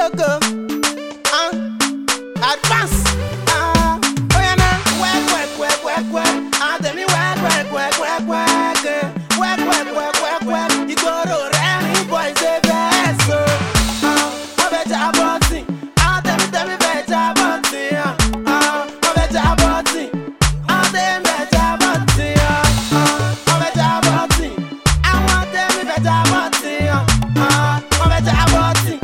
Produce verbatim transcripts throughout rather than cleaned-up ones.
go go. Uh, advance. Uh, oh yeah now. Work work work work work. Ah tell me work work work work work. Work work work work work. You go to Remy boys the best. So, uh, I bet you about it. Ah tell me tell me bet you about it. Ah, I bet you about it. Ah tell me bet you about it. Ah, I bet you about it. I want tell me bet you about it. Ah, I bet you about it.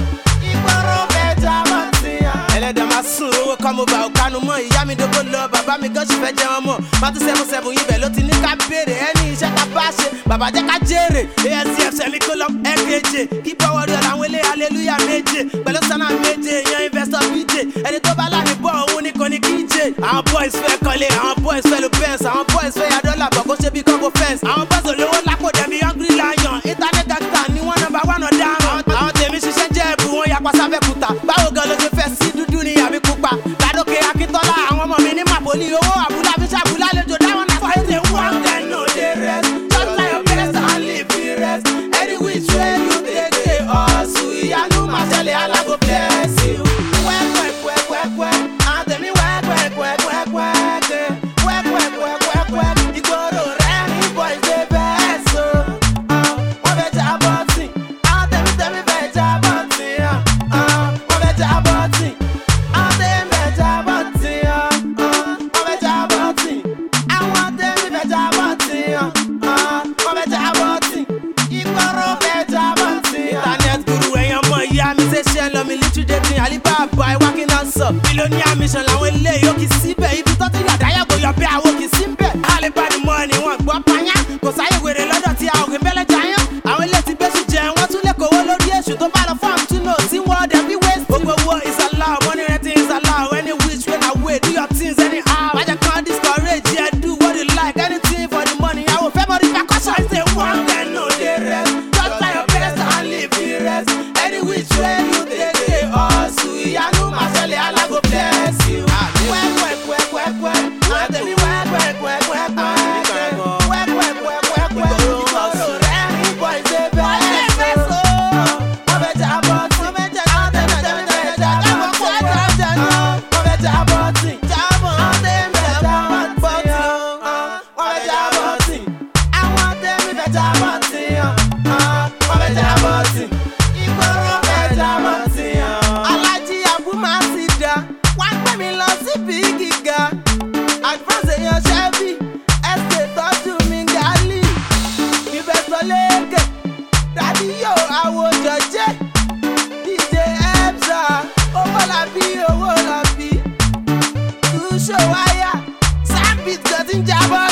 Ẹlẹ́dàá máa sùn owó kan mo bá òkanu mọ́ ìyá mi dógó lọ bàbá mi gan ṣì fẹ́ jẹun mọ́ má tún seven seven ibẹ̀ ló ti ní ká béèrè ẹni iṣẹ́ ká bá ṣe bàbá jẹ́ ká jèrè A S C F sẹ́mi kó lọ L K J kí bọ́wọ́ rí ọ̀làwọn ilé hallelujah méje pẹ̀lú sánà méje yan investor B J ẹni tó bá láàrin bọ́ òun ní kò ní kí jẹ. Àwọn boys fẹ́ kọ́lé àwọn boys fẹ́ lo Benz àwọn boys fẹ́ ya dọ́là bọ̀ kó ṣe bí kọ́ńgò fence àwọn boys olówó lápò dẹ̀bi hungry lion internet gangster ni wọ́n nọ́mbà wà náà dáhùn àwọn tèmi ṣiṣẹ́ jẹ́ ẹ̀bù wọn yapa sábẹ́kúta báwo gan ló ṣe fẹ́ sí dúdú ní àbí pupa ládòkè akíntọ́lá àwọn ọmọ mi ní màpolí owó àbúlá fi ṣàbúlá lẹ́jọ́ dáwọn náà fọ́ ètè wọn dem no dey rest just like your best and live the rest any which way you take dey hustle ìyanu máa ṣẹlẹ̀ alágo bless you. Work work work work work àtẹ̀mí work work work work work work work work work work ìgboro Remy boys dey best so wọ́n fẹ́ jà bọ́tì àtẹ̀mí tẹ̀mí fẹ́ jà bọ́tì wọ́n fẹ́ jà bọ́tì. Alibaba working on so billionaire mission làwọn ilé yóò kì í síbẹ̀ ibi tó ti yàdá yàgò yọ bí àwọn kì í síbẹ̀. Alibaba money wọn gbọ́ pányá kò sáyé wèrè lọ́dọ̀ tí a ò rí bẹ́lẹ̀ jayán. Àwọn ilé ti bẹ́sù jẹ wọ́n tún lè kówó lórí èṣù tó bá lọ fún àmì túnú tí wọ́n dẹ̀ bí waste. Gbogbo owó is allowed money renting is allowed any which way na way do your things anyhow. Májà kan discourage yeah do what you like anything for the money. Àwọn fẹ́ mọ repercussion. I say one day no dey rest just like your best and live the rest any which way you take dey hustle. Ìyanu máa ṣẹlẹ̀ alágo bless you. Work work work work work àtẹ̀mí work work work work work work work work work work ìgboro Remy boys dey best so wọ́n fẹ́ jà bọ́tì àtẹ̀mí tẹ̀mí tẹ̀mí jà bọ́tì wọ́n fẹ́ jà bọ́tì àtẹ̀mí jà bọ́tì wọ́n fẹ́ jà bọ́tì àwọn àtẹ̀mí fẹ́ jà bọ́tì wọ́n fẹ́ jà bọ́tì ìgboro fẹ́ jà bọ́tì. Wọ́n gbé mi lọ síbi gíga advance èèyàn ṣẹ́bí ẹ̀sẹ̀ tọ́jú mi gálí ìfẹsọ̀ léèké dàdí yóò àwòjọ jẹ́ D J Ebza owó làbí owó làbí túṣọ wáyà sábì tó ti ń jábọ́.